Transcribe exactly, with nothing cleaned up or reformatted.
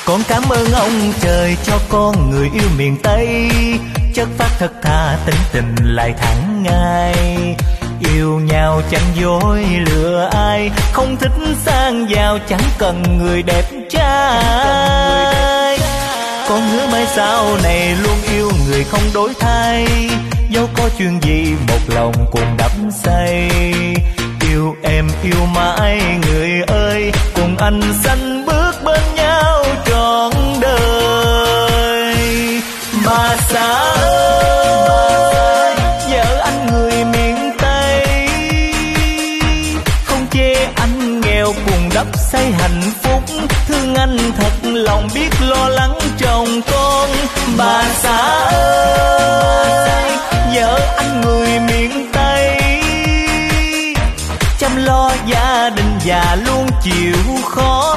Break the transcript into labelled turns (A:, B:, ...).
A: Con cảm ơn ông trời cho con người yêu miền Tây, chất phát thật thà, tính tình lại thẳng ngay. Yêu nhau chẳng dối lừa ai, không thích sang giàu, chẳng cần người đẹp trai. Con hứa mai sau này luôn yêu người không đổi thay, dẫu có chuyện gì một lòng cùng đắm say. Yêu em yêu mãi người ơi, cùng anh sánh bước bên nhau trọn đời. Bà xã ơi, vợ anh người miền Tây, không chê anh nghèo cùng đắp xây hạnh phúc, thương anh thật lòng biết lo lắng chồng con. Bà xã ơi, vợ anh người miền Tây, chăm lo gia đình và luôn chịu khó.